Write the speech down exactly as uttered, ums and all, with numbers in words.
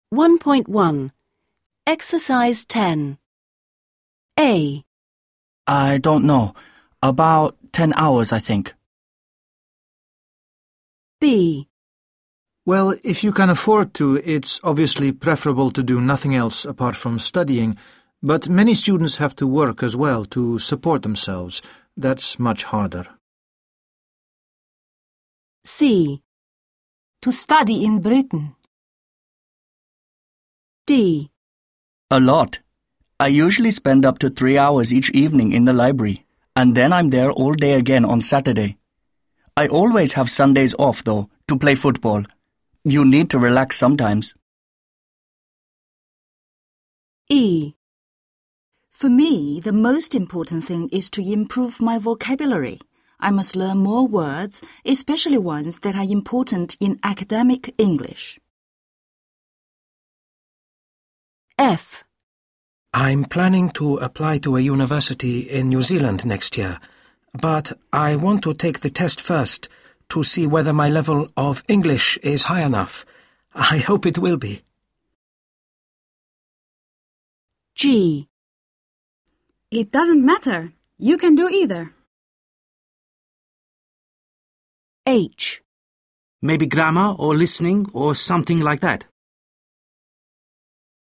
one point one. Exercise ten. A. I don't know. About ten hours, I think. B. Well, if you can afford to, it's obviously preferable to do nothing else apart from studying, but many students have to work as well to support themselves. That's much harder. C. To study in Britain. D. A lot. I usually spend up to three hours each evening in the library, and then I'm there all day again on Saturday. I always have Sundays off, though, to play football. You need to relax sometimes. E. For me, the most important thing is to improve my vocabulary. I must learn more words, especially ones that are important in academic English. F. I'm planning to apply to a university in New Zealand next year, but I want to take the test first to see whether my level of English is high enough. I hope it will be. G. It doesn't matter. You can do either. H. Maybe grammar or listening or something like that.